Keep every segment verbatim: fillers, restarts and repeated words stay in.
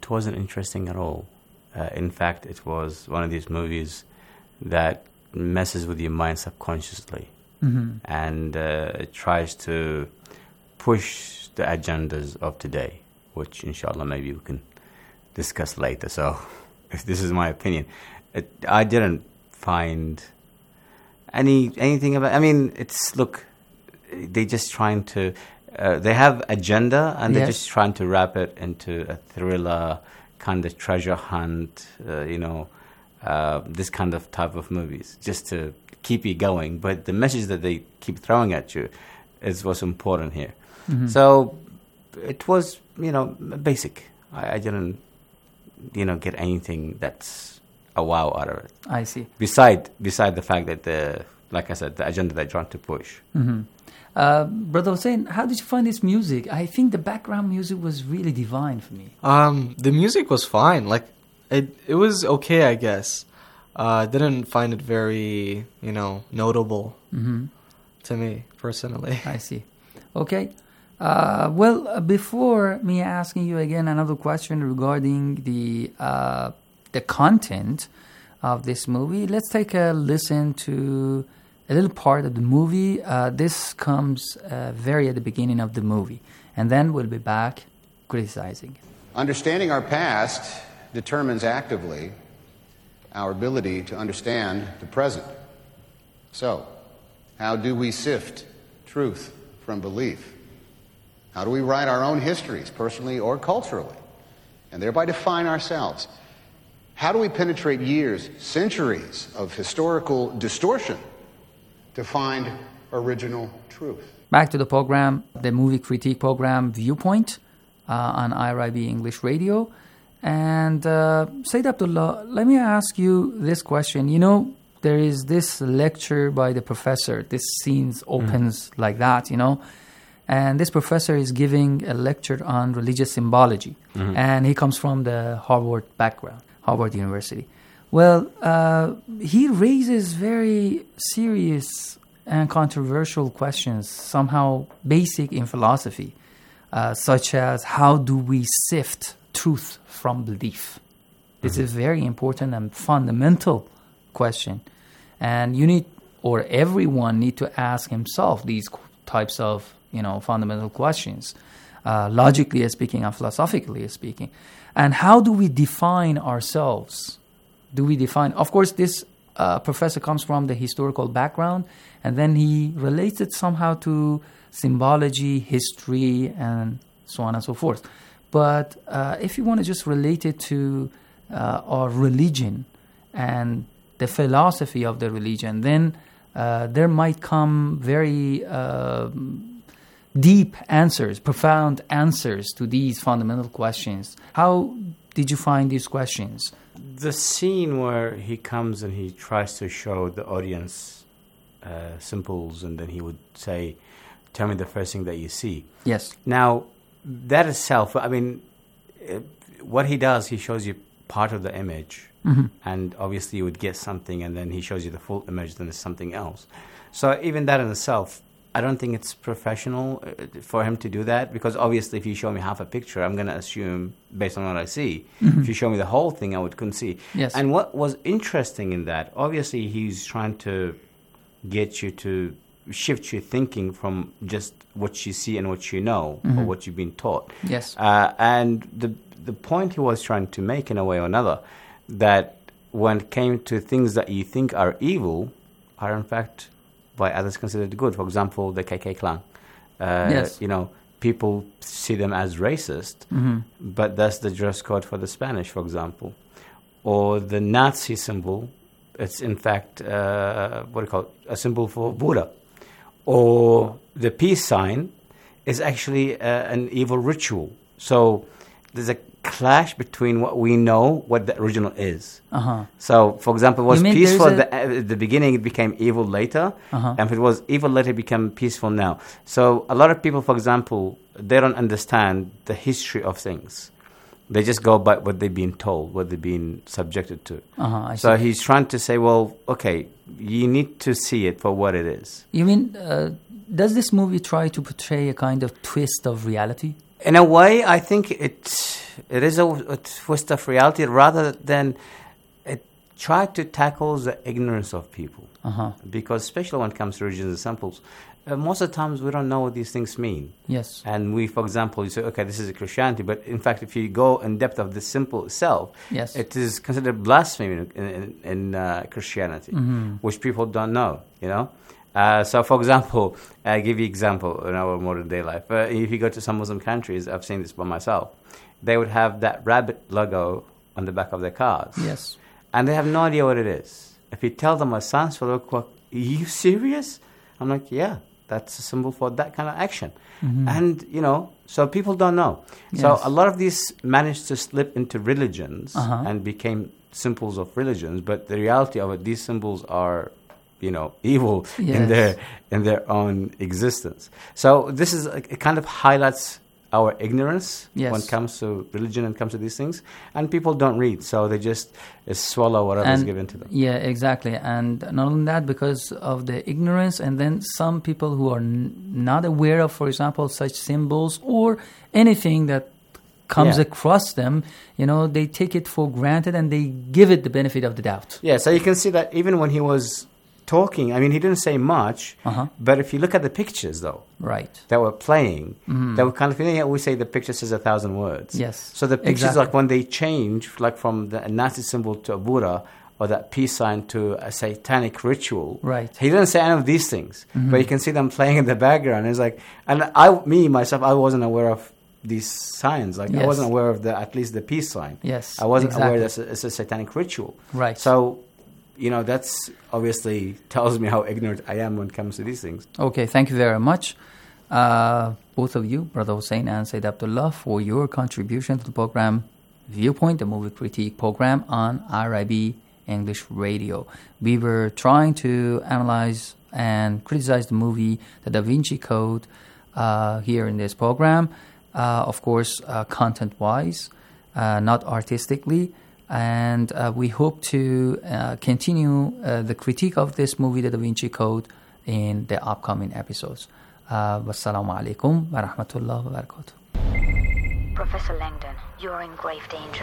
it wasn't interesting at all. Uh, in fact, it was one of these movies that messes with your mind subconsciously. Mm-hmm. And uh, it tries to push the agendas of today, which inshallah maybe we can discuss later. So this is my opinion. It, I didn't find any anything about, I mean, it's, look, they're just trying to, uh, they have agenda and they're yes. just trying to wrap it into a thriller, kind of treasure hunt, uh, you know, uh, this kind of type of movies, just to keep you going. But the message that they keep throwing at you is what's important here. Mm-hmm. So it was, you know, basic. I, I didn't, you know, get anything that's a wow out of it. I see. Beside, beside the fact that, the, like I said, the agenda they're trying to push. Mm-hmm. Uh, Brother Hussein, how did you find this music? I think the background music was really divine for me. Um, the music was fine. Like, it, it was okay, I guess. Uh, I didn't find it very, you know, notable mm-hmm. to me, personally. I see. Okay. Uh, well, uh, before me asking you again another question regarding the uh, the content of this movie, let's take a listen to a little part of the movie. Uh, this comes uh, very at the beginning of the movie, and then we'll be back criticizing it. Understanding our past determines actively our ability to understand the present. So, how do we sift truth from belief? How do we write our own histories, personally or culturally, and thereby define ourselves? How do we penetrate years, centuries of historical distortion to find original truth? Back to the program, the movie critique program Viewpoint uh, on I R I B English Radio. And uh, Sayyid Abdullah, let me ask you this question. You know, there is this lecture by the professor. This scene opens mm. like that, you know. And this professor is giving a lecture on religious symbology. Mm-hmm. And he comes from the Harvard background, Harvard University. Well, uh, he raises very serious and controversial questions, somehow basic in philosophy, uh, such as how do we sift truth from belief? This mm-hmm. is very important and fundamental question. And you need, or everyone need to ask himself these types of, you know, fundamental questions, uh, logically speaking and philosophically speaking. And how do we define ourselves? Do we define, of course, this uh, professor comes from the historical background, and then he relates it somehow to symbology, history, and so on and so forth. But uh, if you want to just relate it to uh, our religion and the philosophy of the religion, then uh, there might come very uh, deep answers, profound answers to these fundamental questions. How did you find these questions? The scene where he comes and he tries to show the audience uh, symbols, and then he would say, tell me the first thing that you see. Yes. Now, that itself, I mean, it, what he does, he shows you part of the image, mm-hmm. and obviously you would get something, and then he shows you the full image, then it's something else. So even that in itself, I don't think it's professional for him to do that, because obviously if you show me half a picture, I'm going to assume based on what I see. Mm-hmm. If you show me the whole thing, I would couldn't see. Yes. And what was interesting in that, obviously he's trying to get you to shift your thinking from just what you see and what you know, mm-hmm. or what you've been taught. Yes. Uh, and the the point he was trying to make in a way or another, that when it came to things that you think are evil, are in fact by others considered good. For example, the K K clan. Uh, yes. You know, people see them as racist, mm-hmm. but that's the dress code for the Spanish, for example. Or the Nazi symbol, it's in fact, uh, what do you call it, a symbol for Buddha. Or the peace sign is actually uh, an evil ritual. So there's a clash between what we know, what the original is. Uh-huh. So, for example, it was peaceful at the, uh, the beginning, it became evil later. Uh-huh. And if it was evil later, it became peaceful now. So a lot of people, for example, they don't understand the history of things. They just go by what they've been told, what they've been subjected to. Uh-huh, so see. He's trying to say, well, okay, you need to see it for what it is. You mean, uh, does this movie try to portray a kind of twist of reality? In a way, I think it it is a, a twist of reality rather than it tried to tackle the ignorance of people. Uh-huh. Because especially when it comes to religions and symbols, uh, most of the times we don't know what these things mean. Yes. And we, for example, you say, okay, this is a Christianity, but in fact, if you go in depth of the symbol itself, Yes. it is considered blasphemy in, in, in uh, Christianity, Mm-hmm. which people don't know, you know? Uh, so, for example, I give you example in our modern day life. Uh, if you go to some Muslim countries, I've seen this by myself, they would have that rabbit logo on the back of their cars. Yes. And they have no idea what it is. If you tell them a science for look, are you serious? I'm like, yeah, that's a symbol for that kind of action. Mm-hmm. And, you know, so people don't know. Yes. So a lot of these managed to slip into religions Uh-huh. and became symbols of religions. But the reality of it, these symbols are, you know, evil Yes. in their in their own existence. So this is, it kind of highlights our ignorance Yes. when it comes to religion and comes to these things. And people don't read, so they just uh, swallow whatever is And- given to them. Yeah, exactly. And not only that, because of the ignorance, and then some people who are n- not aware of, for example, such symbols or anything that comes Yeah. across them, you know, they take it for granted and they give it the benefit of the doubt. Yeah, so you can see that even when he was talking, I mean, he didn't say much, Uh-huh. but if you look at the pictures, though, Right. that were playing, they were kind of, you know, we say the picture says a thousand words. Yes, So the pictures, exactly. like when they change, like from the Nazi symbol to a Buddha, or that peace sign to a satanic ritual. Right. He didn't say any of these things, but you can see them playing in the background. It's like, and I, me, myself, I wasn't aware of these signs. Like, I Yes. wasn't aware of the, at least the peace sign. Yes, I wasn't exactly. aware that it's a, it's a satanic ritual. Right. So, you know, that's obviously tells me how ignorant I am when it comes to these things. Okay, thank you very much, uh, both of you, Brother Hussein and Sayyid Abdullah, for your contribution to the program Viewpoint, the movie critique program on R I B English Radio. We were trying to analyze and criticize the movie The Da Vinci Code uh, here in this program, uh, of course, uh, content-wise, uh, not artistically. And uh, we hope to uh, continue uh, the critique of this movie, The Da Vinci Code, in the upcoming episodes. Uh, Wassalamu alaikum wa rahmatullah wa barakatuh. Professor Langdon, you're in grave danger.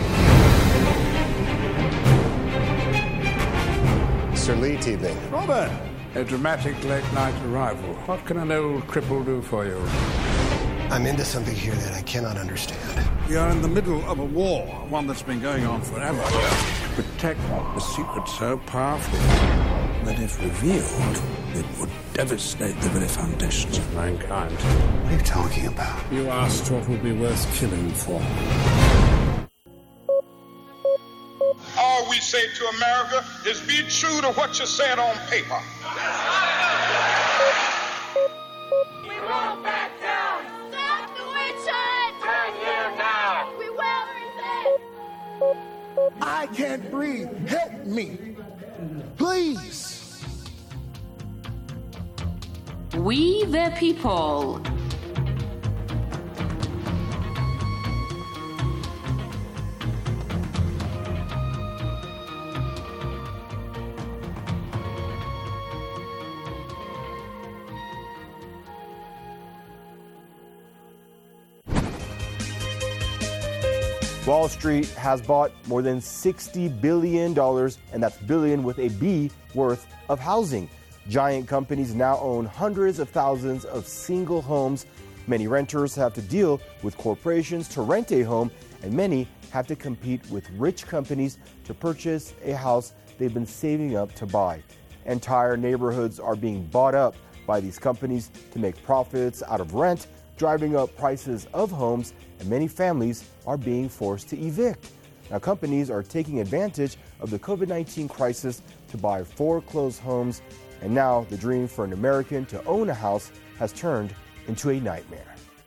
Sir Lee T V. Robert! A dramatic late-night arrival. What can an old cripple do for you? I'm into something here that I cannot understand. We are in the middle of a war, one that's been going on forever. To protect a secret so powerful that if revealed, it would devastate the very foundations of mankind. What are you talking about? You asked what would be worth killing for. All we say to America is be true to what you said on paper. We won't back down. Stop the witch hunt. Turn here now. We will resist. I can't breathe. Help me. Please. We the people. Wall Street has bought more than sixty billion dollars, and that's billion with a B, worth of housing. Giant companies now own hundreds of thousands of single homes. Many renters have to deal with corporations to rent a home, and many have to compete with rich companies to purchase a house they've been saving up to buy. Entire neighborhoods are being bought up by these companies to make profits out of rent, driving up prices of homes, and many families are being forced to evict. Now, companies are taking advantage of the COVID nineteen crisis to buy foreclosed homes, and now the dream for an American to own a house has turned into a nightmare.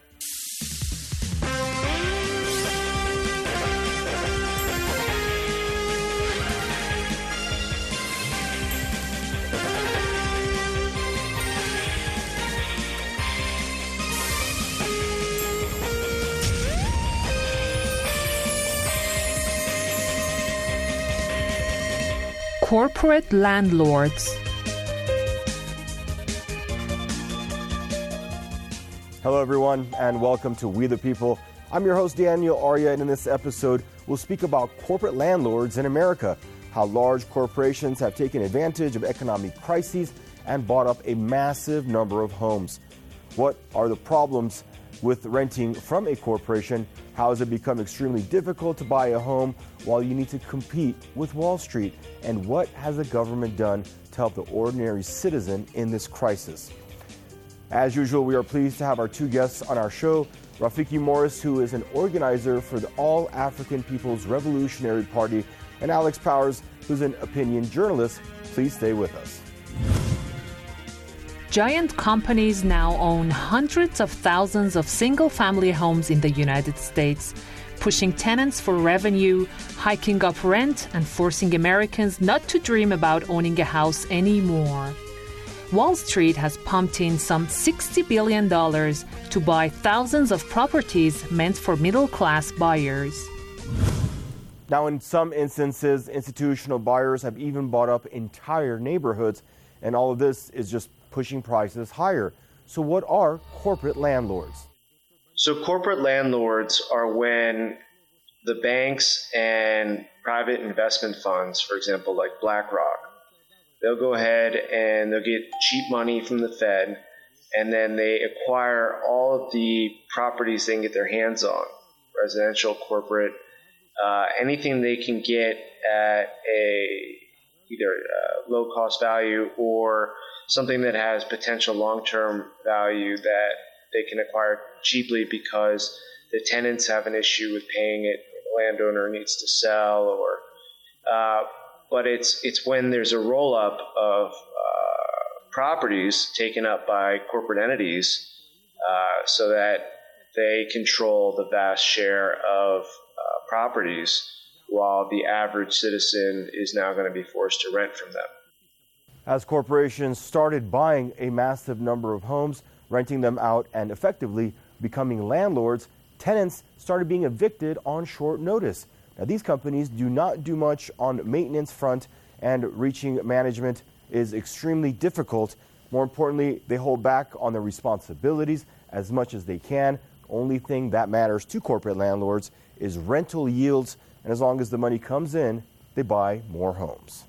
Corporate landlords. Hello, everyone, and welcome to We the People. I'm your host, Daniel Arya, and in this episode, we'll speak about corporate landlords in America, how large corporations have taken advantage of economic crises and bought up a massive number of homes. What are the problems with renting from a corporation? How has it become extremely difficult to buy a home while you need to compete with Wall Street? And what has the government done to help the ordinary citizen in this crisis? As usual, we are pleased to have our two guests on our show. Rafiki Morris, who is an organizer for the All African People's Revolutionary Party, and Alex Powers, who's an opinion journalist. Please stay with us. Giant companies now own hundreds of thousands of single-family homes in the United States, pushing tenants for revenue, hiking up rent, and forcing Americans not to dream about owning a house anymore. Wall Street has pumped in some sixty billion dollars to buy thousands of properties meant for middle-class buyers. Now, in some instances, institutional buyers have even bought up entire neighborhoods, and all of this is just pushing prices higher. So what are corporate landlords? So corporate landlords are when the banks and private investment funds, for example, like BlackRock, they'll go ahead and they'll get cheap money from the Fed, and then they acquire all of the properties they can get their hands on, residential, corporate, uh, anything they can get at a either a low cost value or something that has potential long-term value that they can acquire cheaply because the tenants have an issue with paying it, the landowner needs to sell, or uh, but it's it's when there's a roll-up of uh, properties taken up by corporate entities uh, so that they control the vast share of uh, properties while the average citizen is now going to be forced to rent from them. As corporations started buying a massive number of homes, renting them out, and effectively becoming landlords, tenants started being evicted on short notice. Now, these companies do not do much on maintenance front, and reaching management is extremely difficult. More importantly, they hold back on their responsibilities as much as they can. The only thing that matters to corporate landlords is rental yields, and as long as the money comes in, they buy more homes.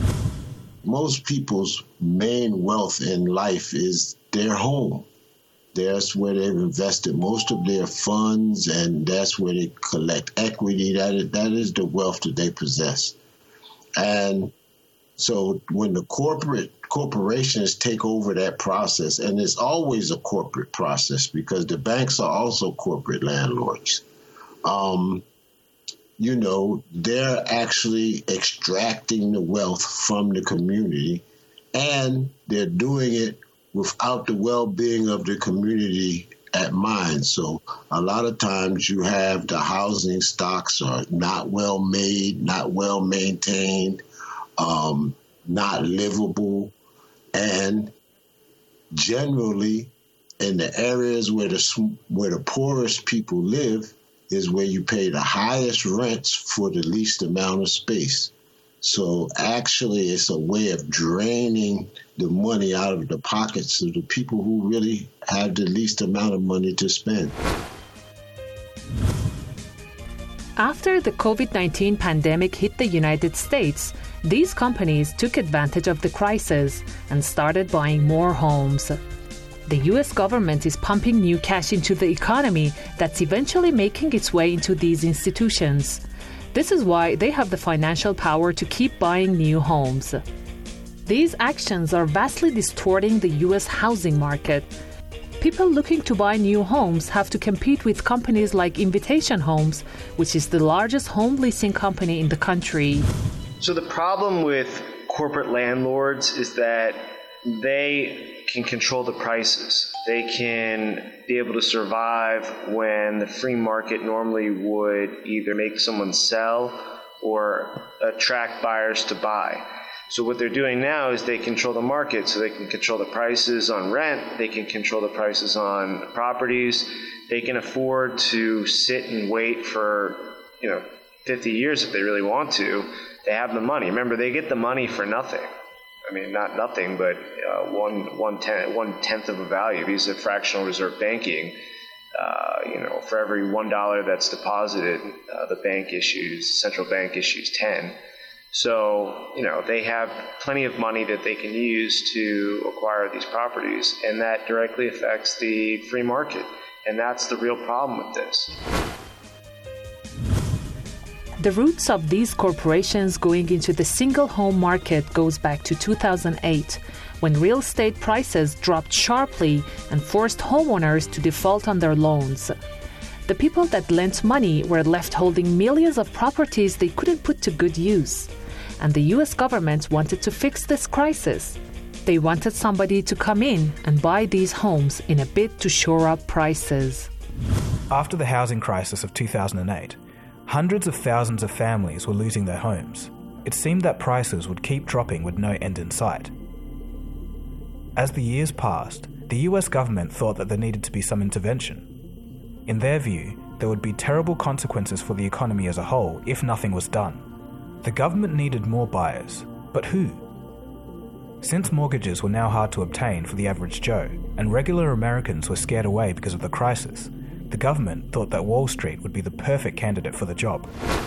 Most people's main wealth in life is their home. That's where they've invested most of their funds, and that's where they collect equity. That is, that is the wealth that they possess. And so when the corporate corporations take over that process, and it's always a corporate process because the banks are also corporate landlords, um, you know, they're actually extracting the wealth from the community, and they're doing it without the well-being of the community at mind. So a lot of times you have the housing stocks are not well made, not well maintained, um, not livable, and generally in the areas where the where the poorest people live is where you pay the highest rents for the least amount of space. So actually, it's a way of draining the money out of the pockets of the people who really have the least amount of money to spend. After the covid nineteen pandemic hit the United States, these companies took advantage of the crisis and started buying more homes. The U S government is pumping new cash into the economy that's eventually making its way into these institutions. This is why they have the financial power to keep buying new homes. These actions are vastly distorting the U S housing market. People looking to buy new homes have to compete with companies like Invitation Homes, which is the largest home leasing company in the country. So the problem with corporate landlords is that they can control the prices. They can be able to survive when the free market normally would either make someone sell or attract buyers to buy. So what they're doing now is they control the market, so they can control the prices on rent, they can control the prices on properties, they can afford to sit and wait for, you know, fifty years if they really want to. They have the money. Remember, they get the money for nothing. I mean, not nothing, but uh, one, one, ten, one tenth of a value. These are fractional reserve banking. Uh, you know, for every one dollar that's deposited, uh, the bank issues, central bank issues ten. So, you know, they have plenty of money that they can use to acquire these properties, and that directly affects the free market. And that's the real problem with this. The roots of these corporations going into the single home market goes back to two thousand eight, when real estate prices dropped sharply and forced homeowners to default on their loans. The people that lent money were left holding millions of properties they couldn't put to good use. And the U S government wanted to fix this crisis. They wanted somebody to come in and buy these homes in a bid to shore up prices. After the housing crisis of two thousand eight, hundreds of thousands of families were losing their homes. It seemed that prices would keep dropping with no end in sight. As the years passed, the U S government thought that there needed to be some intervention. In their view, there would be terrible consequences for the economy as a whole if nothing was done. The government needed more buyers, but who? Since mortgages were now hard to obtain for the average Joe, and regular Americans were scared away because of the crisis, the government thought that Wall Street would be the perfect candidate for the job.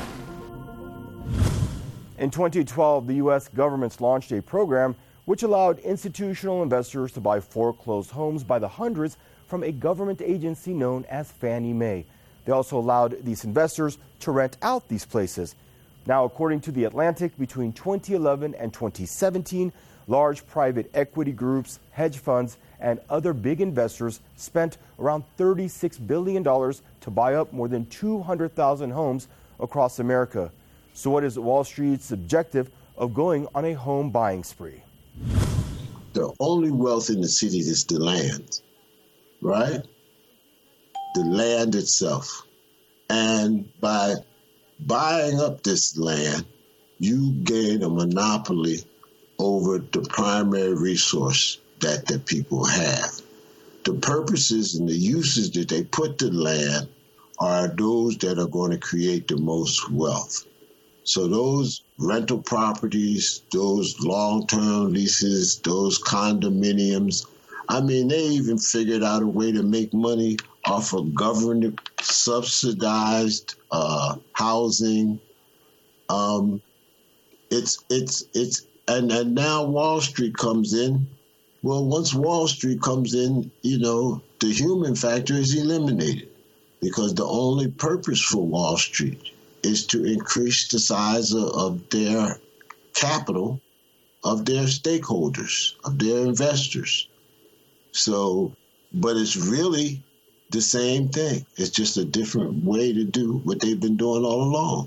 In twenty twelve, the U S government launched a program which allowed institutional investors to buy foreclosed homes by the hundreds from a government agency known as Fannie Mae. They also allowed these investors to rent out these places. Now, according to The Atlantic, between twenty eleven and twenty seventeen, large private equity groups, hedge funds, and other big investors spent around thirty-six billion dollars to buy up more than two hundred thousand homes across America. So what is Wall Street's objective of going on a home buying spree? The only wealth in the city is the land, right? The land itself. And by buying up this land, you gain a monopoly over the primary resource that the people have. The purposes and the uses that they put to land are those that are going to create the most wealth. So those rental properties, those long-term leases, those condominiums, I mean, they even figured out a way to make money off of government subsidized uh, housing. Um, it's it's it's and, and now Wall Street comes in. Well, once Wall Street comes in, you know, the human factor is eliminated because the only purpose for Wall Street is to increase the size of, of their capital, of their stakeholders, of their investors. So, but it's really the same thing. It's just a different way to do what they've been doing all along.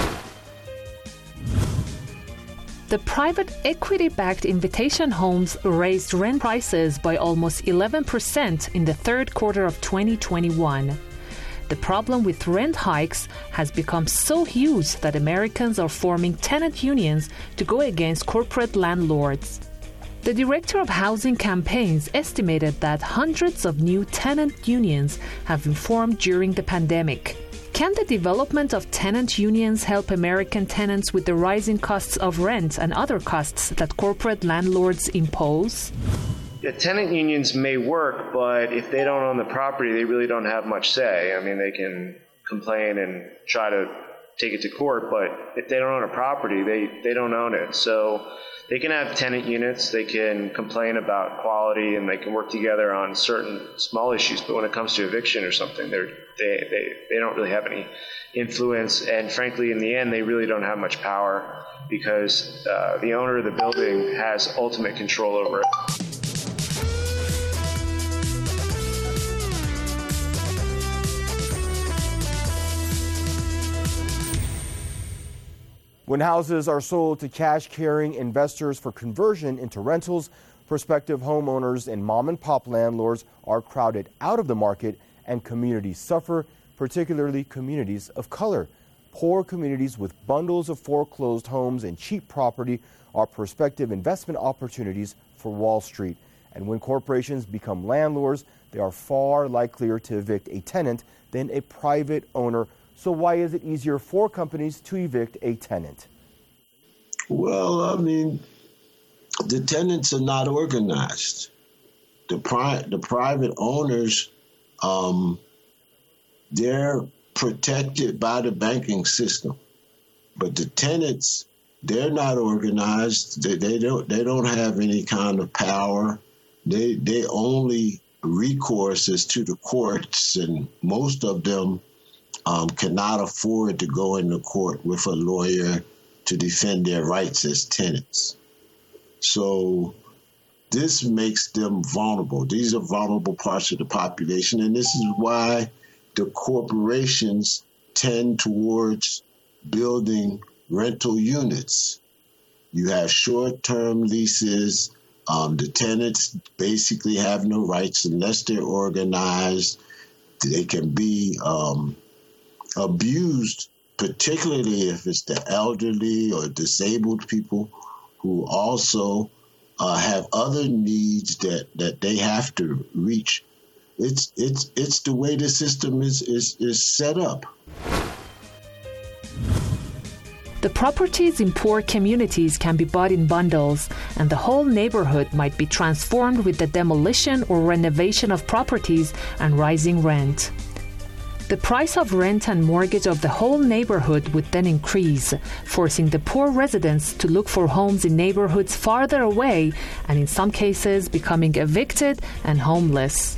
The private equity-backed Invitation Homes raised rent prices by almost eleven percent in the third quarter of twenty twenty-one. The problem with rent hikes has become so huge that Americans are forming tenant unions to go against corporate landlords. The director of housing campaigns estimated that hundreds of new tenant unions have been formed during the pandemic. Can the development of tenant unions help American tenants with the rising costs of rent and other costs that corporate landlords impose? Yeah, tenant unions may work, but if they don't own the property, they really don't have much say. I mean, they can complain and try to take it to court, but if they don't own a property, they, they don't own it. So they can have tenant units, they can complain about quality, and they can work together on certain small issues, but when it comes to eviction or something, they're, they, they, they don't really have any influence, and frankly, in the end, they really don't have much power because uh, the owner of the building has ultimate control over it. When houses are sold to cash-carrying investors for conversion into rentals, prospective homeowners and mom-and-pop landlords are crowded out of the market and communities suffer, particularly communities of color. Poor communities with bundles of foreclosed homes and cheap property are prospective investment opportunities for Wall Street. And when corporations become landlords, they are far likelier to evict a tenant than a private owner. So why is it easier for companies to evict a tenant? Well, I mean, the tenants are not organized. The, pri- the private owners, um, they're protected by the banking system. But the tenants, they're not organized. They, they don't they don't have any kind of power. They they only recourse is to the courts, and most of them um, cannot afford to go into court with a lawyer to defend their rights as tenants. So this makes them vulnerable. These are vulnerable parts of the population, and this is why the corporations tend towards building rental units. You have short-term leases. Um, the tenants basically have no rights unless they're organized. They can be um, abused, particularly if it's the elderly or disabled people who also uh, have other needs that, that they have to reach. It's it's it's the way the system is is, is set up. The properties in poor communities can be bought in bundles, and the whole neighborhood might be transformed with the demolition or renovation of properties and rising rent. The price of rent and mortgage of the whole neighborhood would then increase, forcing the poor residents to look for homes in neighborhoods farther away, and in some cases becoming evicted and homeless.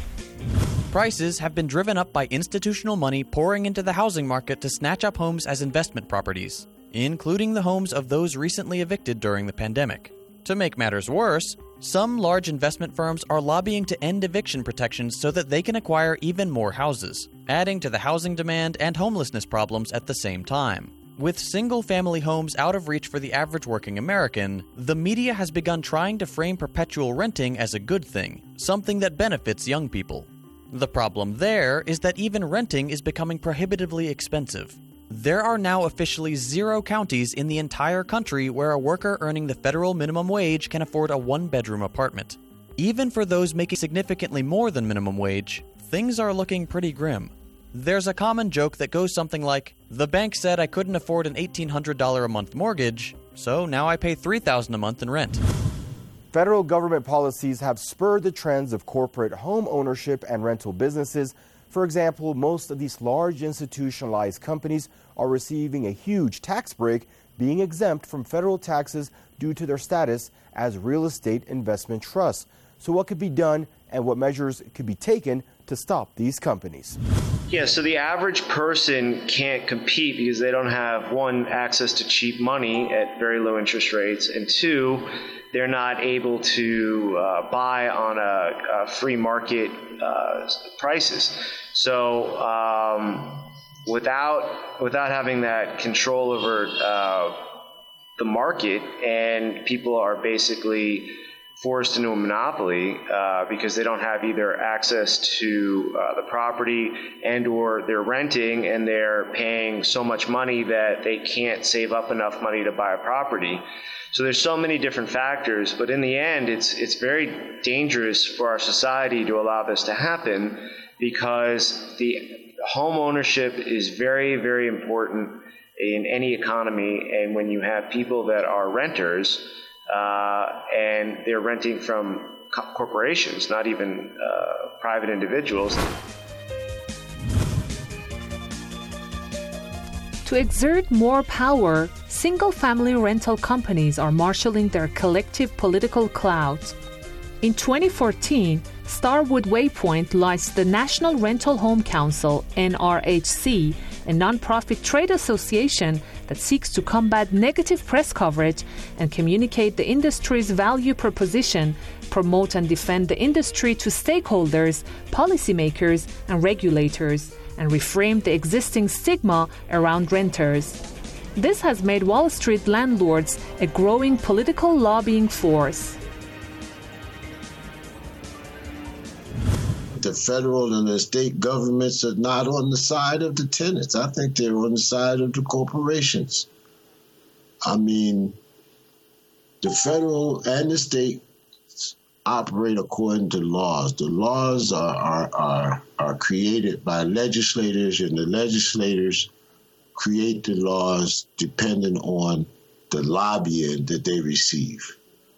Prices have been driven up by institutional money pouring into the housing market to snatch up homes as investment properties, including the homes of those recently evicted during the pandemic. To make matters worse, some large investment firms are lobbying to end eviction protections so that they can acquire even more houses, adding to the housing demand and homelessness problems at the same time. With single-family homes out of reach for the average working American, the media has begun trying to frame perpetual renting as a good thing, something that benefits young people. The problem there is that even renting is becoming prohibitively expensive. There are now officially zero counties in the entire country where a worker earning the federal minimum wage can afford a one-bedroom apartment. Even for those making significantly more than minimum wage, things are looking pretty grim. There's a common joke that goes something like, "The bank said I couldn't afford an eighteen hundred dollars a month mortgage, so now I pay three thousand dollars a month in rent." Federal government policies have spurred the trends of corporate home ownership and rental businesses. For example, most of these large institutionalized companies are receiving a huge tax break, being exempt from federal taxes due to their status as real estate investment trusts. So what could be done and what measures could be taken to stop these companies? Yeah, so the average person can't compete because they don't have, one, access to cheap money at very low interest rates, and two, they're not able to uh, buy on a, a free market uh, prices. So um, without without having that control over uh, the market, and people are basically forced into a monopoly uh, because they don't have either access to uh, the property and or they're renting and they're paying so much money that they can't save up enough money to buy a property. So there's so many different factors, but in the end, it's it's very dangerous for our society to allow this to happen because the home ownership is very, very important in any economy. And when you have people that are renters uh, and they're renting from co- corporations, not even uh, private individuals. To exert more power, single-family rental companies are marshalling their collective political clout. In twenty fourteen, Starwood Waypoint launched the National Rental Home Council, N R H C, a nonprofit trade association that seeks to combat negative press coverage and communicate the industry's value proposition, promote and defend the industry to stakeholders, policymakers, and regulators, and reframe the existing stigma around renters. This has made Wall Street landlords a growing political lobbying force. The federal and the state governments are not on the side of the tenants. I think they're on the side of the corporations. I mean, the federal and the state operate according to laws. The laws are, are, are, are created by legislators, and the legislators create the laws depending on the lobbying that they receive.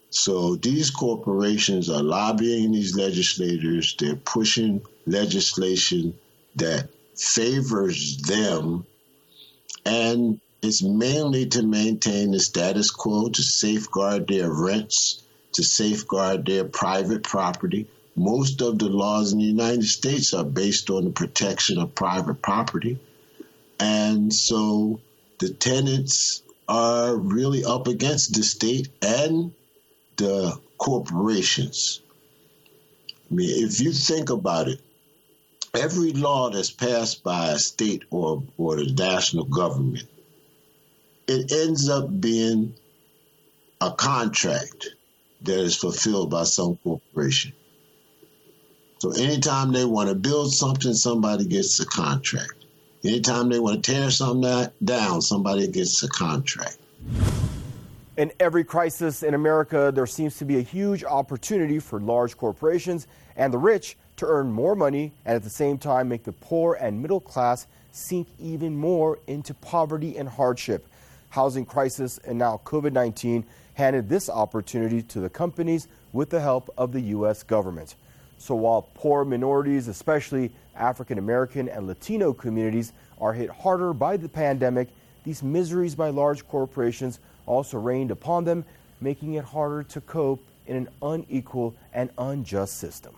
So these corporations are lobbying these legislators. They're pushing legislation that favors them, and it's mainly to maintain the status quo, to safeguard their rents, to safeguard their private property. Most of the laws in the United States are based on the protection of private property. And so the tenants are really up against the state and the corporations. I mean, if you think about it, every law that's passed by a state or, or the national government, it ends up being a contract that is fulfilled by some corporation. So anytime they want to build something, somebody gets a contract. Anytime they want to tear something down, somebody gets a contract. In every crisis in America, there seems to be a huge opportunity for large corporations and the rich to earn more money and at the same time make the poor and middle class sink even more into poverty and hardship. Housing crisis and now COVID nineteen handed this opportunity to the companies with the help of the U S government. So while poor minorities, especially African American and Latino communities, are hit harder by the pandemic, these miseries by large corporations also rained upon them, making it harder to cope in an unequal and unjust system.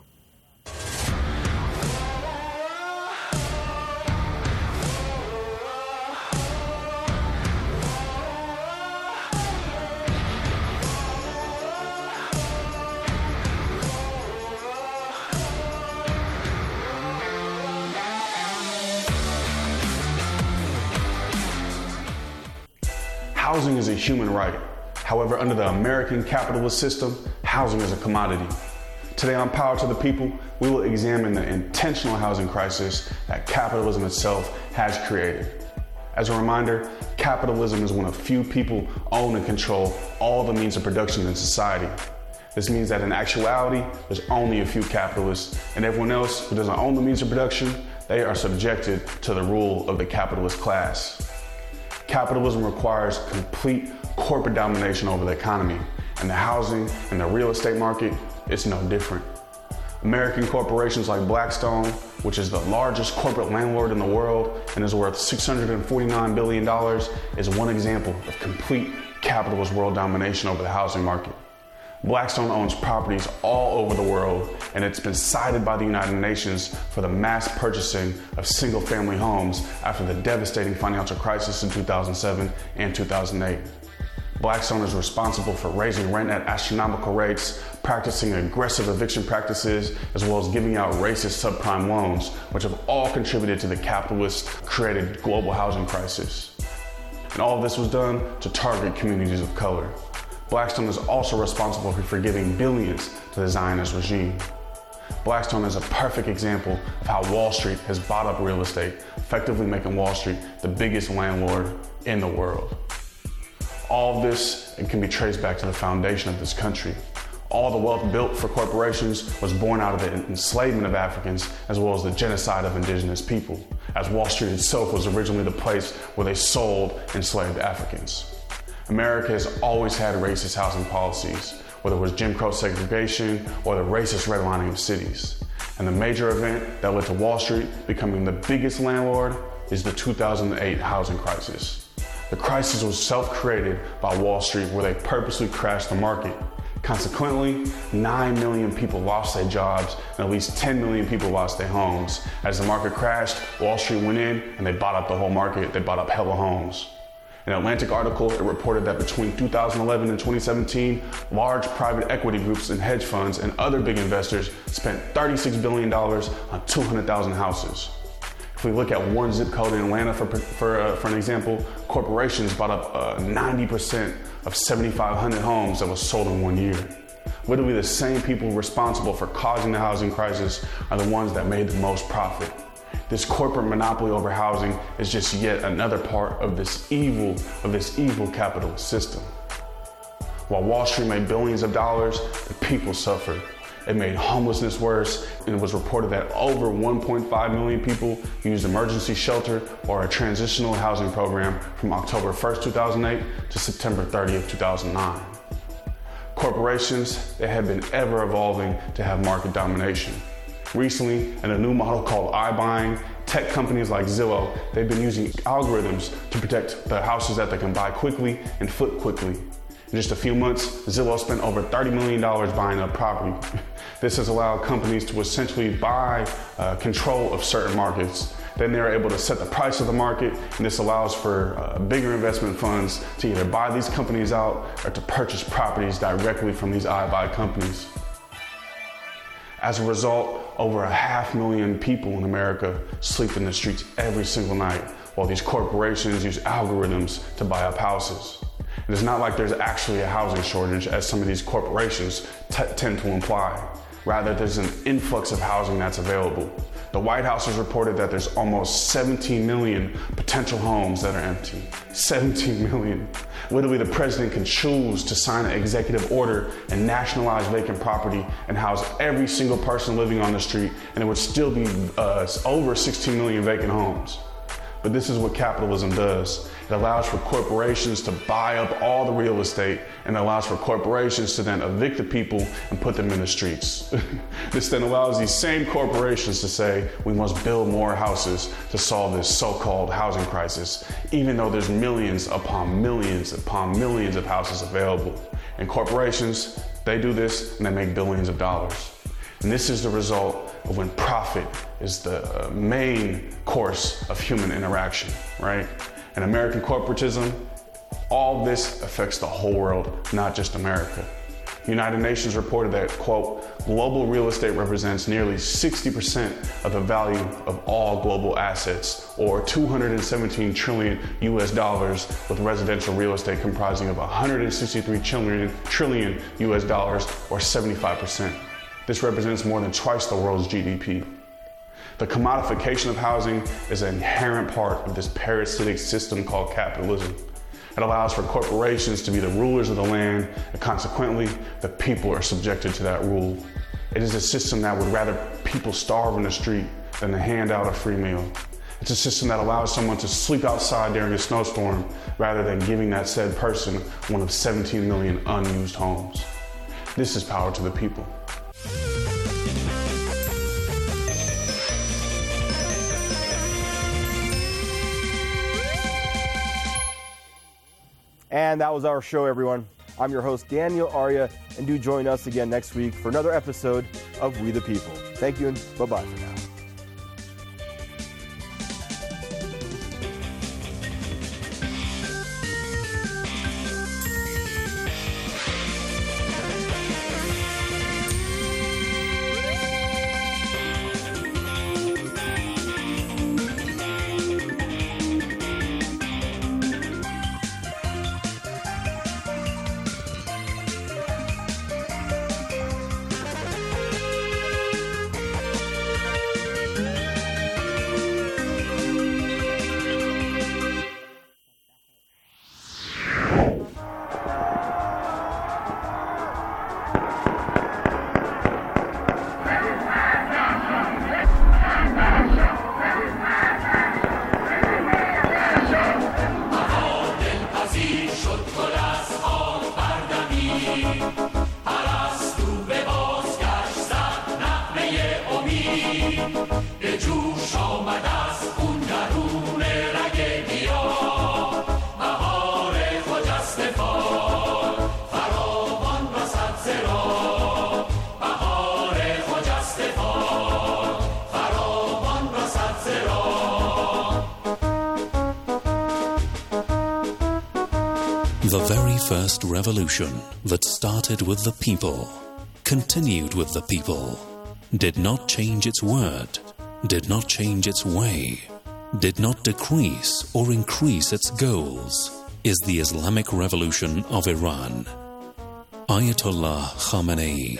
Housing is a human right. However, under the American capitalist system, housing is a commodity. Today on Power to the People, we will examine the intentional housing crisis that capitalism itself has created. As a reminder, capitalism is when a few people own and control all the means of production in society. This means that in actuality, there's only a few capitalists, and everyone else who doesn't own the means of production, they are subjected to the rule of the capitalist class. Capitalism requires complete corporate domination over the economy, and the housing and the real estate market is no different. American corporations like Blackstone, which is the largest corporate landlord in the world and is worth six hundred forty-nine billion dollars, is one example of complete capitalist world domination over the housing market. Blackstone owns properties all over the world, and it's been cited by the United Nations for the mass purchasing of single-family homes after the devastating financial crisis in two thousand seven and two thousand eight. Blackstone is responsible for raising rent at astronomical rates, practicing aggressive eviction practices, as well as giving out racist subprime loans, which have all contributed to the capitalist-created global housing crisis. And all of this was done to target communities of color. Blackstone is also responsible for forgiving billions to the Zionist regime. Blackstone is a perfect example of how Wall Street has bought up real estate, effectively making Wall Street the biggest landlord in the world. All of this it can be traced back to the foundation of this country. All the wealth built for corporations was born out of the enslavement of Africans as well as the genocide of indigenous people, as Wall Street itself was originally the place where they sold enslaved Africans. America has always had racist housing policies, whether it was Jim Crow segregation or the racist redlining of cities. And the major event that led to Wall Street becoming the biggest landlord is the two thousand eight housing crisis. The crisis was self-created by Wall Street, where they purposely crashed the market. Consequently, nine million people lost their jobs and at least ten million people lost their homes. As the market crashed, Wall Street went in and they bought up the whole market. They bought up hella homes. In an Atlantic article, it reported that between two thousand eleven and twenty seventeen, large private equity groups and hedge funds and other big investors spent thirty-six billion dollars on two hundred thousand houses. If we look at one zip code in Atlanta, for, for, uh, for an example, corporations bought up uh, ninety percent of seventy-five hundred homes that was sold in one year. Literally the same people responsible for causing the housing crisis are the ones that made the most profit. This corporate monopoly over housing is just yet another part of this evil, of this evil capitalist system. While Wall Street made billions of dollars, the people suffered. It made homelessness worse, and it was reported that over one point five million people used emergency shelter or a transitional housing program from October first, two thousand eight to September thirtieth, two thousand nine. Corporations, they have been ever evolving to have market domination. Recently, in a new model called iBuying, tech companies like Zillow, they've been using algorithms to protect the houses that they can buy quickly and flip quickly. In just a few months, Zillow spent over thirty million dollars buying up property. This has allowed companies to essentially buy uh, control of certain markets. Then they're able to set the price of the market, and this allows for uh, bigger investment funds to either buy these companies out or to purchase properties directly from these iBuy companies. As a result, over a half million people in America sleep in the streets every single night while these corporations use algorithms to buy up houses. And it's not like there's actually a housing shortage, as some of these corporations t- tend to imply. Rather, there's an influx of housing that's available. The White House has reported that there's almost seventeen million potential homes that are empty. seventeen million. Literally, the president can choose to sign an executive order and nationalize vacant property and house every single person living on the street, and it would still be uh, over sixteen million vacant homes. But this is what capitalism does. It allows for corporations to buy up all the real estate, and allows for corporations to then evict the people and put them in the streets. This then allows these same corporations to say, we must build more houses to solve this so-called housing crisis, even though there's millions upon millions upon millions of houses available. And corporations, they do this and they make billions of dollars. And this is the result of when profit is the main course of human interaction, right? And American corporatism, all this affects the whole world, not just America. United Nations reported that, quote, global real estate represents nearly sixty percent of the value of all global assets, or two hundred seventeen trillion U S dollars, with residential real estate comprising of one hundred sixty-three trillion, trillion U S dollars, or seventy-five percent. This represents more than twice the world's G D P. The commodification of housing is an inherent part of this parasitic system called capitalism. It allows for corporations to be the rulers of the land, and consequently, the people are subjected to that rule. It is a system that would rather people starve in the street than to hand out a free meal. It's a system that allows someone to sleep outside during a snowstorm rather than giving that said person one of seventeen million unused homes. This is power to the people. And that was our show, everyone. I'm your host, Daniel Arya, and do join us again next week for another episode of We the People. Thank you, and bye-bye for now. The very first revolution that started with the people, continued with the people, did not change its word, did not change its way, did not decrease or increase its goals, is the Islamic Revolution of Iran. Ayatollah Khamenei.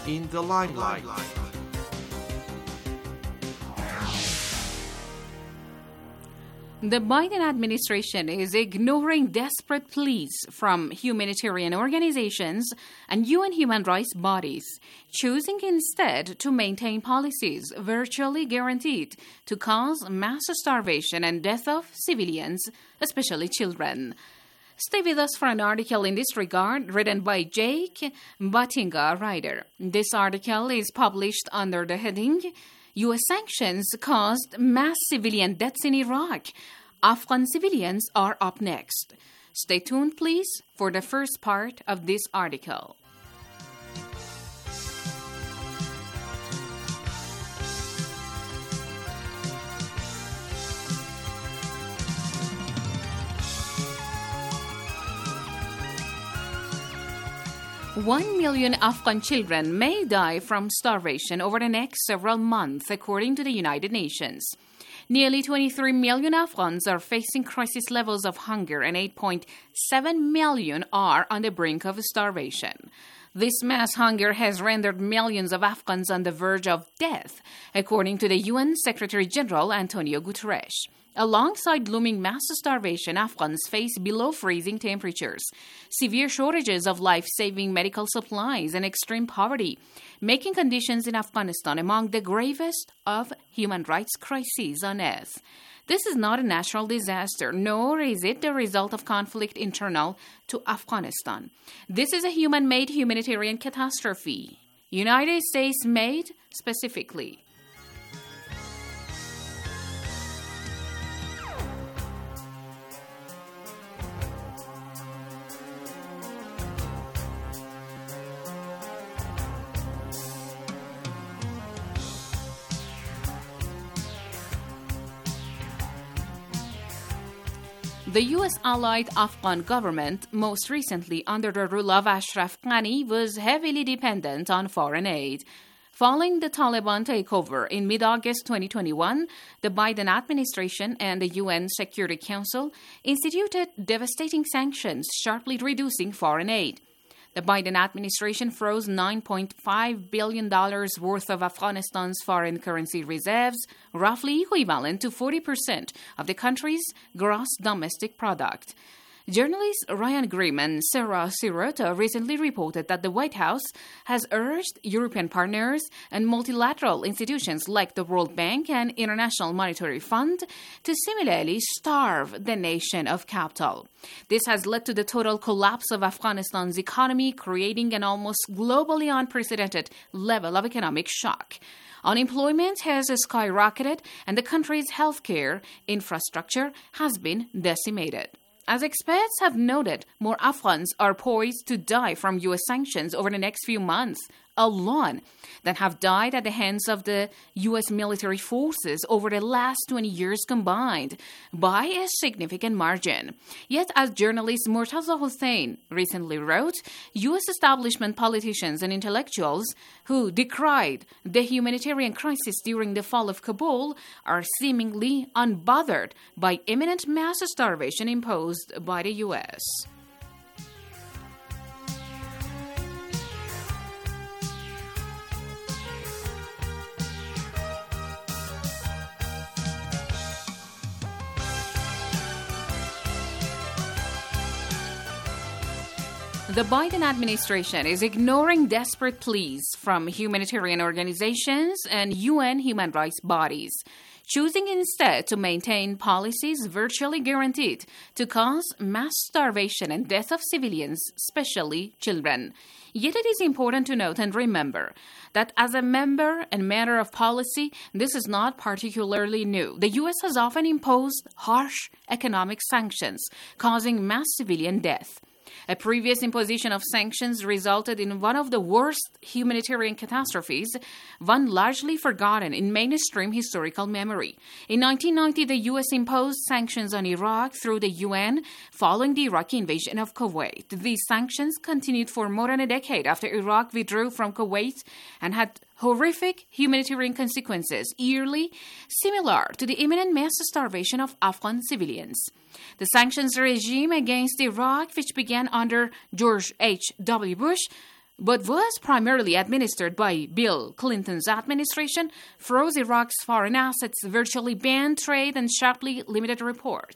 in the limelight. The Biden administration is ignoring desperate pleas from humanitarian organizations and U N human rights bodies, choosing instead to maintain policies virtually guaranteed to cause mass starvation and death of civilians, especially children. Stay with us for an article in this regard written by Jake Batinga, writer. This article is published under the heading U S sanctions caused mass civilian deaths in Iraq. Afghan civilians are up next. Stay tuned, please, for the first part of this article. One million Afghan children may die from starvation over the next several months, according to the United Nations. Nearly twenty-three million Afghans are facing crisis levels of hunger, and eight point seven million are on the brink of starvation. This mass hunger has rendered millions of Afghans on the verge of death, according to the U N Secretary-General Antonio Guterres. Alongside looming mass starvation, Afghans face below-freezing temperatures, severe shortages of life-saving medical supplies, and extreme poverty, making conditions in Afghanistan among the gravest of human rights crises on earth. This is not a natural disaster, nor is it the result of conflict internal to Afghanistan. This is a human-made humanitarian catastrophe, United States-made specifically. The U S allied Afghan government, most recently under the rule of Ashraf Ghani, was heavily dependent on foreign aid. Following the Taliban takeover in mid-August twenty twenty-one, the Biden administration and the U N Security Council instituted devastating sanctions, sharply reducing foreign aid. The Biden administration froze nine point five billion dollars worth of Afghanistan's foreign currency reserves, roughly equivalent to forty percent of the country's gross domestic product. Journalists Ryan Grimm and Sarah Sirota recently reported that the White House has urged European partners and multilateral institutions like the World Bank and International Monetary Fund to similarly starve the nation of capital. This has led to the total collapse of Afghanistan's economy, creating an almost globally unprecedented level of economic shock. Unemployment has skyrocketed, and the country's healthcare infrastructure has been decimated. As experts have noted, more Afghans are poised to die from U S sanctions over the next few months alone than have died at the hands of the U S military forces over the last twenty years combined, by a significant margin. Yet, as journalist Murtaza Hussain recently wrote, U S establishment politicians and intellectuals who decried the humanitarian crisis during the fall of Kabul are seemingly unbothered by imminent mass starvation imposed by the U S. The Biden administration is ignoring desperate pleas from humanitarian organizations and U N human rights bodies, choosing instead to maintain policies virtually guaranteed to cause mass starvation and death of civilians, especially children. Yet it is important to note and remember that as a member and matter of policy, this is not particularly new. The U S has often imposed harsh economic sanctions, causing mass civilian death. A previous imposition of sanctions resulted in one of the worst humanitarian catastrophes, one largely forgotten in mainstream historical memory. In nineteen ninety, the U S imposed sanctions on Iraq through the U N following the Iraqi invasion of Kuwait. These sanctions continued for more than a decade after Iraq withdrew from Kuwait and had horrific humanitarian consequences, eerily similar to the imminent mass starvation of Afghan civilians. The sanctions regime against Iraq, which began under George H W Bush, but was primarily administered by Bill Clinton's administration, froze Iraq's foreign assets, virtually banned trade, and sharply limited reports.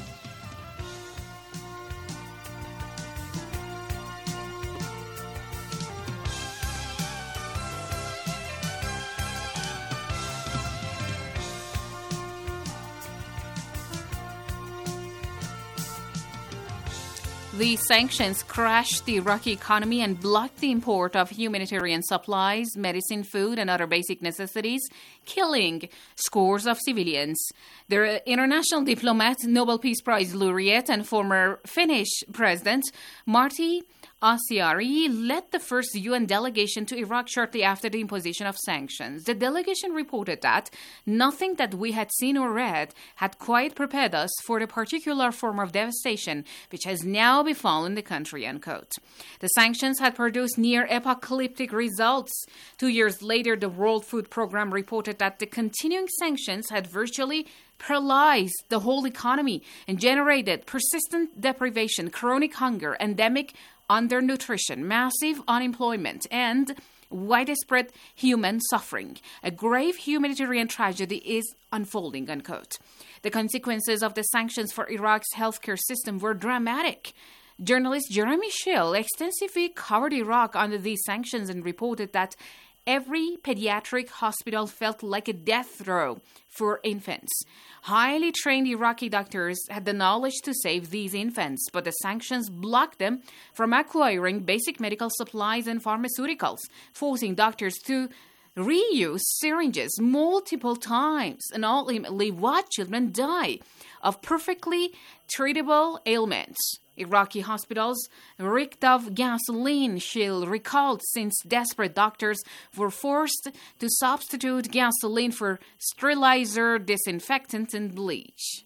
The sanctions crashed the Iraqi economy and blocked the import of humanitarian supplies, medicine, food, and other basic necessities, killing scores of civilians. The international diplomat, Nobel Peace Prize laureate, and former Finnish president, Martti Ahtisaari, led the first U N delegation to Iraq shortly after the imposition of sanctions. The delegation reported that nothing that we had seen or read had quite prepared us for the particular form of devastation which has now befallen the country, unquote. The sanctions had produced near-apocalyptic results. Two years later, the World Food Programme reported that the continuing sanctions had virtually paralyzed the whole economy and generated persistent deprivation, chronic hunger, endemic undernutrition, massive unemployment, and widespread human suffering. A grave humanitarian tragedy is unfolding, unquote. The consequences of the sanctions for Iraq's healthcare system were dramatic. Journalist Jeremy Schill extensively covered Iraq under these sanctions and reported that every pediatric hospital felt like a death row for infants. Highly trained Iraqi doctors had the knowledge to save these infants, but the sanctions blocked them from acquiring basic medical supplies and pharmaceuticals, forcing doctors to reuse syringes multiple times and ultimately watch children die of perfectly treatable ailments. Iraqi hospitals reeked of gasoline, Schill recalled, since desperate doctors were forced to substitute gasoline for sterilizer, disinfectant, and bleach.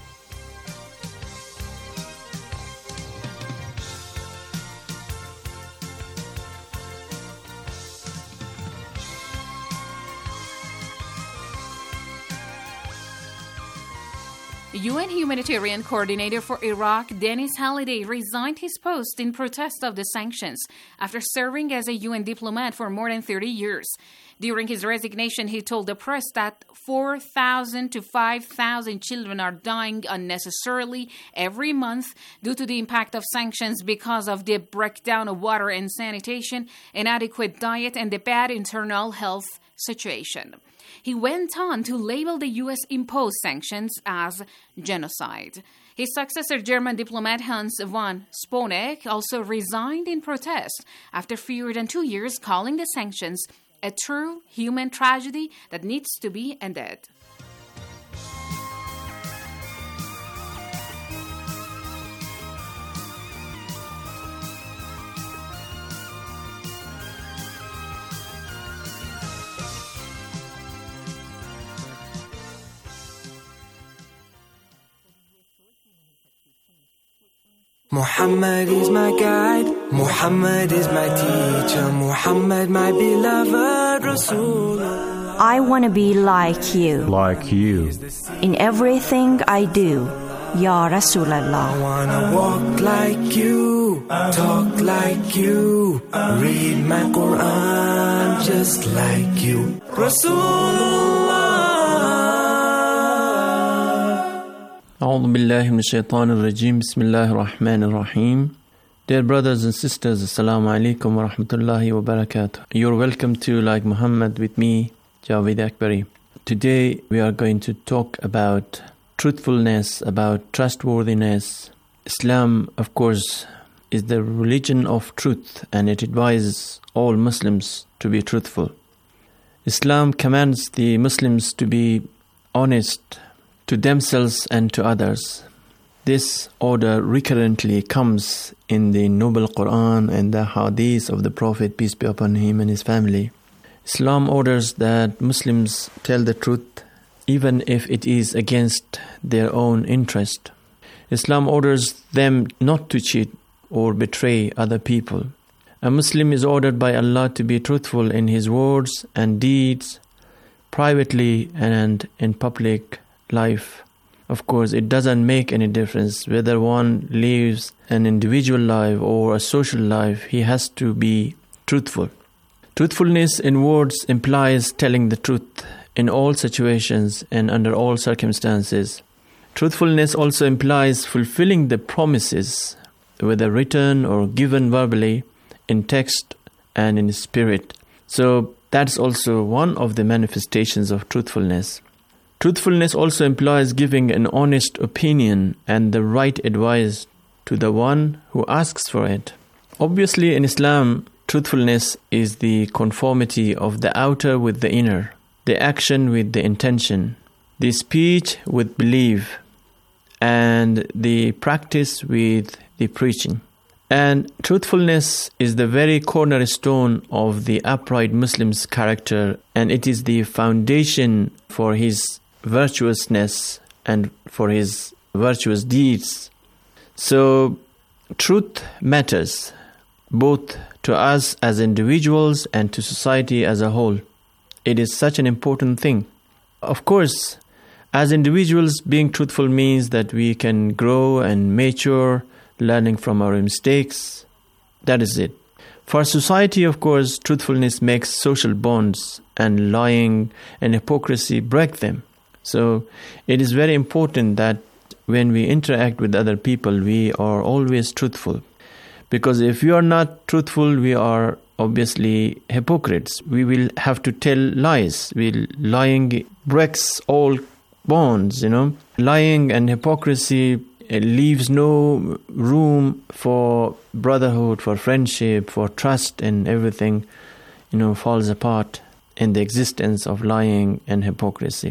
U N Humanitarian Coordinator for Iraq, Dennis Halliday, resigned his post in protest of the sanctions after serving as a U N diplomat for more than thirty years. During his resignation, he told the press that four thousand to five thousand children are dying unnecessarily every month due to the impact of sanctions because of the breakdown of water and sanitation, inadequate diet, and the bad internal health situation. He went on to label the U S imposed sanctions as genocide. His successor, German diplomat Hans von Sponeck, also resigned in protest after fewer than two years, calling the sanctions a true human tragedy that needs to be ended. Muhammad is my guide, Muhammad is my teacher, Muhammad my beloved Rasulullah. I want to be like you. Like you. In everything I do, Ya Rasulallah. I want to walk like you, talk like you, read my Quran just like you. Rasulullah. أعوذ بالله من الشيطان الرجيم بسم الله الرحمن الرحيم. Dear brothers and sisters, Assalamu alaikum wa rahmatullahi wa barakatuh. You're welcome to Like Muhammad with me, Javed Akbari. Today we are going to talk about truthfulness, about trustworthiness. Islam, of course, is the religion of truth, and it advises all Muslims to be truthful. Islam commands the Muslims to be honest to themselves and to others. This order recurrently comes in the Noble Quran and the Hadith of the Prophet, peace be upon him and his family. Islam orders that Muslims tell the truth even if it is against their own interest. Islam orders them not to cheat or betray other people. A Muslim is ordered by Allah to be truthful in his words and deeds, privately and in public life. Of course, it doesn't make any difference whether one lives an individual life or a social life. He has to be truthful. Truthfulness in words implies telling the truth in all situations and under all circumstances. Truthfulness also implies fulfilling the promises, whether written or given verbally, in text and in spirit. So that's also one of the manifestations of truthfulness. Truthfulness also implies giving an honest opinion and the right advice to the one who asks for it. Obviously, in Islam, truthfulness is the conformity of the outer with the inner, the action with the intention, the speech with belief, and the practice with the preaching. And truthfulness is the very cornerstone of the upright Muslim's character, and it is the foundation for his virtuousness and for his virtuous deeds. So, truth matters, both to us as individuals and to society as a whole. It is such an important thing. Of course, as individuals, being truthful means that we can grow and mature, learning from our mistakes. That is it. For society, of course, truthfulness makes social bonds, and lying and hypocrisy break them. So it is very important that when we interact with other people, we are always truthful. Because if we are not truthful, we are obviously hypocrites. We will have to tell lies. We lying breaks all bonds, you know. Lying and hypocrisy it leaves no room for brotherhood, for friendship, for trust, and everything, you know, falls apart in the existence of lying and hypocrisy.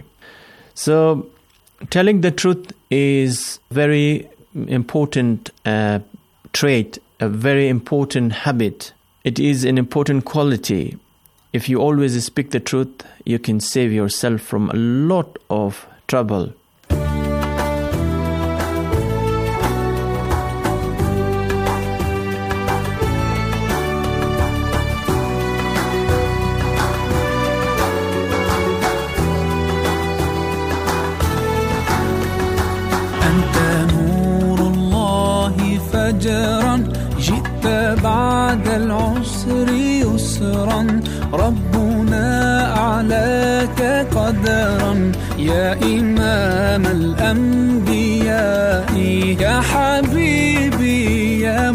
So, telling the truth is very important uh, trait, a very important habit. It is an important quality. If you always speak the truth, you can save yourself from a lot of trouble. جئت بعد العسر يسرا ربنا أعلاك قدرا يا إمام الأنبياء يا حبيبي يا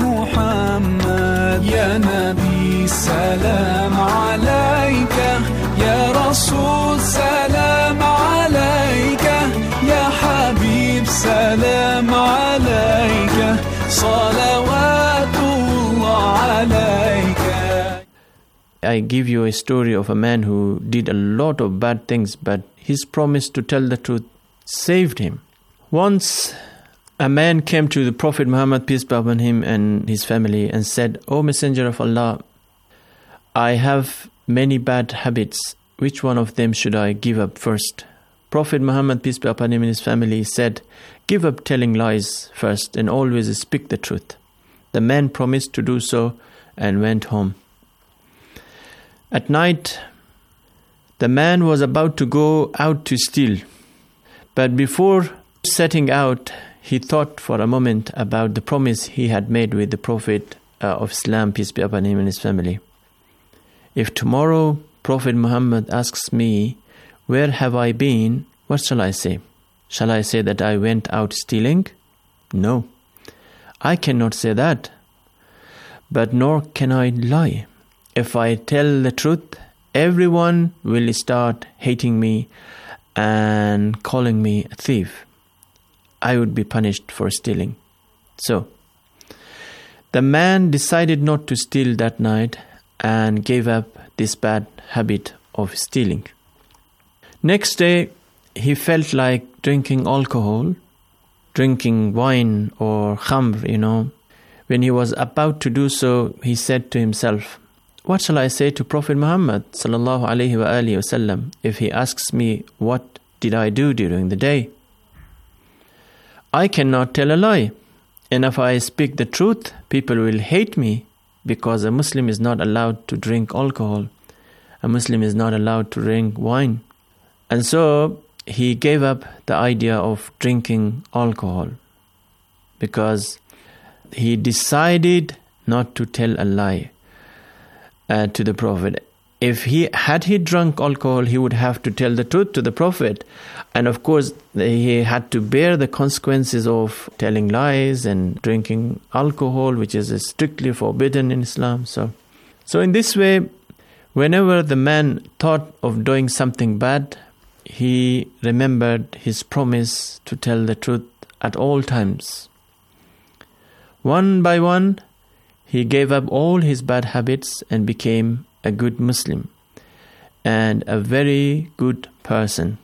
محمد يا نبي سلام عليك يا رسول سلام عليك يا حبيب سلام عليك صلوات الله عليك. I give you a story of a man who did a lot of bad things, but his promise to tell the truth saved him. Once a man came to the Prophet Muhammad, peace be upon him, and his family and said, "O Messenger of Allah, I have many bad habits. Which one of them should I give up first?" Prophet Muhammad, peace be upon him, and his family said, "Give up telling lies first and always speak the truth." The man promised to do so and went home. At night, the man was about to go out to steal. But before setting out, he thought for a moment about the promise he had made with the Prophet uh, of Islam, peace be upon him, and his family. If tomorrow Prophet Muhammad asks me, "Where have I been?" what shall I say? Shall I say that I went out stealing? No, I cannot say that. But nor can I lie. If I tell the truth, everyone will start hating me and calling me a thief. I would be punished for stealing. So, the man decided not to steal that night and gave up this bad habit of stealing. Next day, he felt like drinking alcohol, drinking wine or khamr, you know. When he was about to do so, he said to himself, "What shall I say to Prophet Muhammad sallallahu alaihi wa alihi wasallam if he asks me what did I do during the day? I cannot tell a lie, and if I speak the truth, people will hate me because a Muslim is not allowed to drink alcohol. A Muslim is not allowed to drink wine." And so he gave up the idea of drinking alcohol because he decided not to tell a lie. uh, to the Prophet. If he had he drunk alcohol, he would have to tell the truth to the Prophet. And of course, he had to bear the consequences of telling lies and drinking alcohol, which is strictly forbidden in Islam. So, so in this way, whenever the man thought of doing something bad, he remembered his promise to tell the truth at all times. One by one, he gave up all his bad habits and became a good Muslim and a very good person.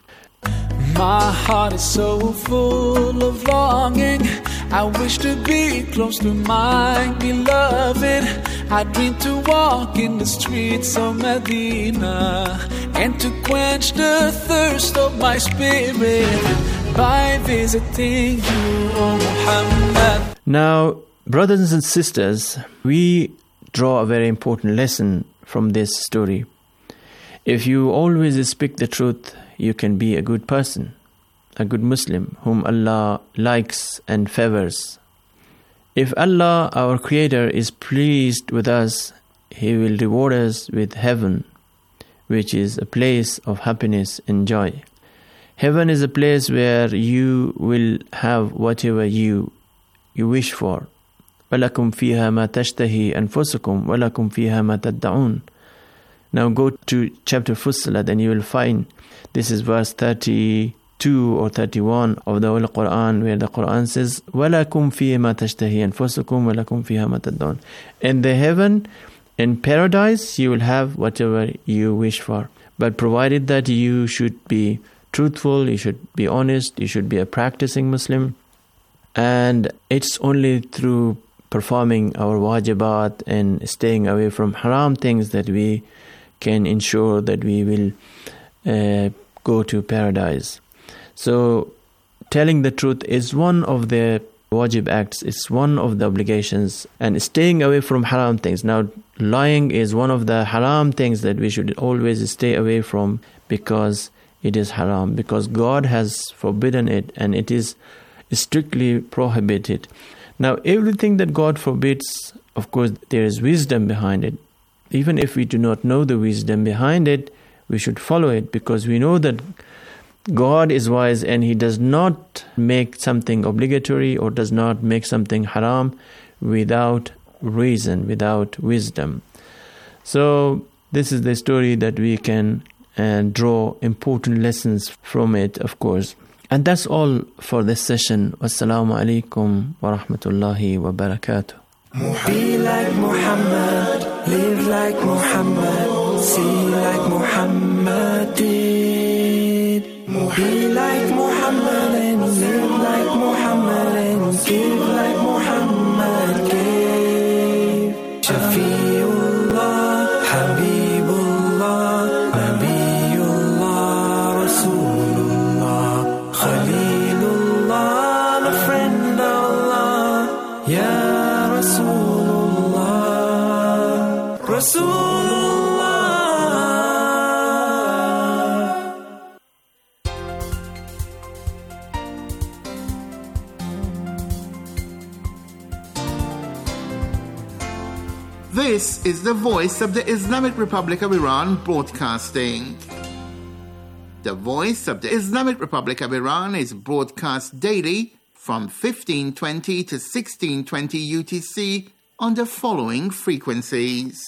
My heart is so full of longing. I wish to be close to my beloved. I dream to walk in the streets of Medina and to quench the thirst of my spirit by visiting you, O Muhammad. Now, brothers and sisters, we draw a very important lesson from this story. If you always speak the truth, you can be a good person, a good Muslim, whom Allah likes and favors. If Allah, our Creator, is pleased with us, He will reward us with heaven, which is a place of happiness and joy. Heaven is a place where you will have whatever you you wish for. وَلَكُمْ فِيهَا مَا تَشْتَهِي أَنفُسُكُمْ وَلَكُمْ فِيهَا مَا تَدَّعُونَ. Now go to chapter Fussilat and you will find, this is verse thirty-two or thirty-one of the Holy Quran, where the Quran says, وَلَكُمْ فِيهَا مَا تَشْتَهِي أَنفُسُكُمْ وَلَكُمْ فِيهَا مَا تَدَّعُونَ. In the heaven, in paradise, you will have whatever you wish for. But provided that you should be truthful, you should be honest, you should be a practicing Muslim. And it's only through performing our wajibat and staying away from haram things that we can ensure that we will uh, go to paradise. So telling the truth is one of the wajib acts, it's one of the obligations, and staying away from haram things. Now, lying is one of the haram things that we should always stay away from, because it is haram, because God has forbidden it and it is strictly prohibited. Now, everything that God forbids, of course, there is wisdom behind it. Even if we do not know the wisdom behind it, we should follow it, because we know that God is wise and He does not make something obligatory or does not make something haram without reason, without wisdom. So this is the story that we can uh, draw important lessons from it, of course. And that's all for this session. Wassalamu alaikum wa rahmatullahi wa barakatuh. Be like Muhammad, live like Muhammad, see like Muhammad did. Be like Muhammad and live like Muhammad and give like Muhammad gave. Shafi'ullah, Habibullah, Nabiullah, Rasulullah, Khalilullah, the friend of Allah, Ya Rasulullah, Rasulullah. This is the voice of the Islamic Republic of Iran broadcasting. The voice of the Islamic Republic of Iran is broadcast daily from fifteen twenty to sixteen twenty U T C on the following frequencies.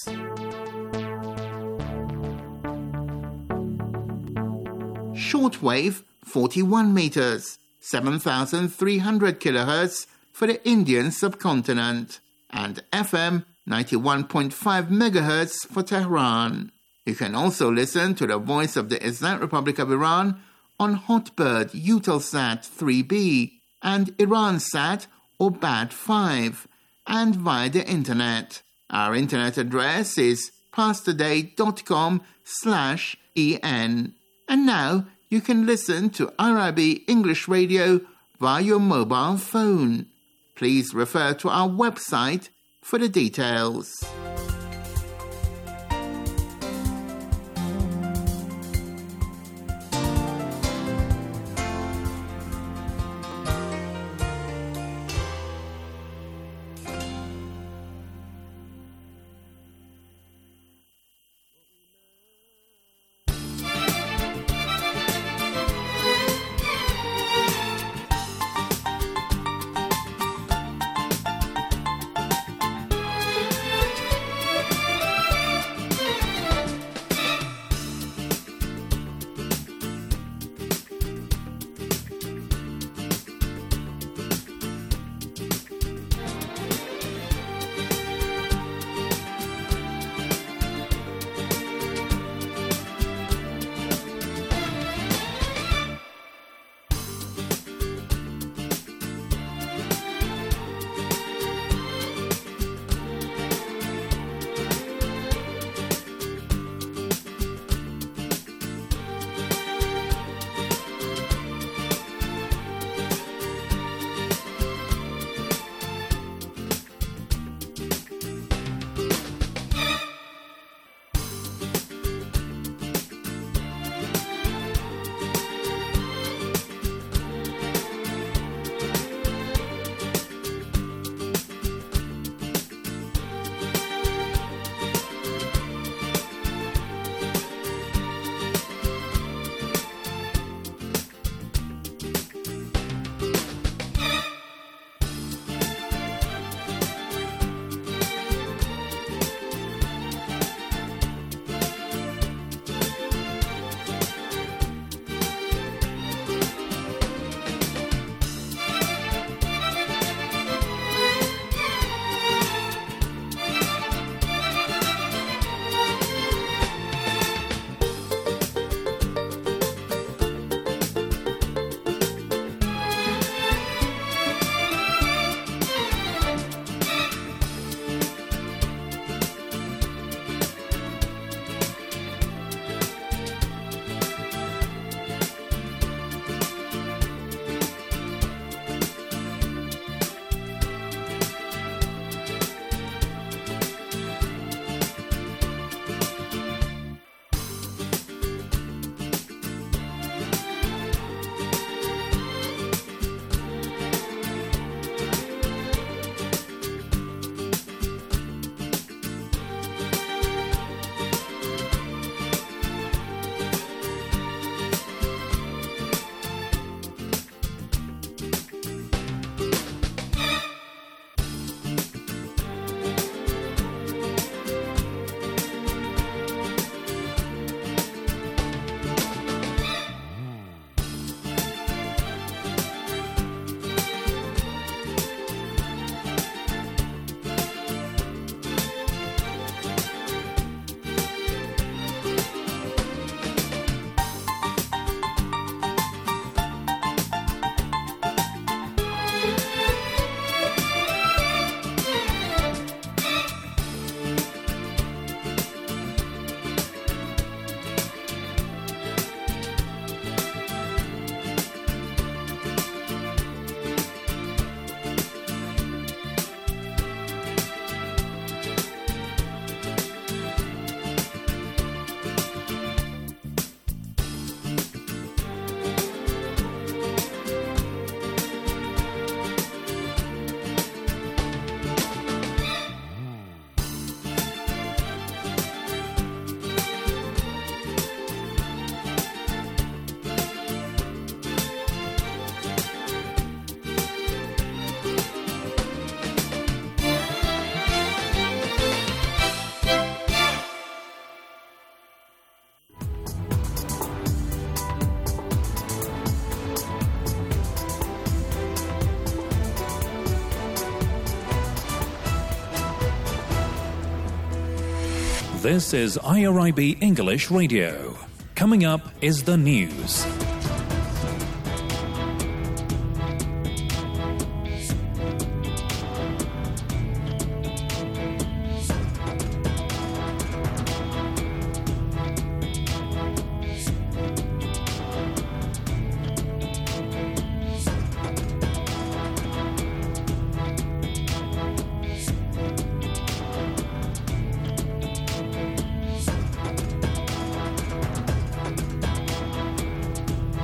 Shortwave forty-one meters, seven thousand three hundred kilohertz for the Indian subcontinent, and F M ninety-one point five megahertz for Tehran. You can also listen to the voice of the Islamic Republic of Iran on Hotbird Eutelsat three B and Iransat or B A T five, and via the internet. Our internet address is pastoday.com slash en. And now you can listen to Arabi English Radio via your mobile phone. Please refer to our website for the details. This is I R I B English Radio. Coming up is the news.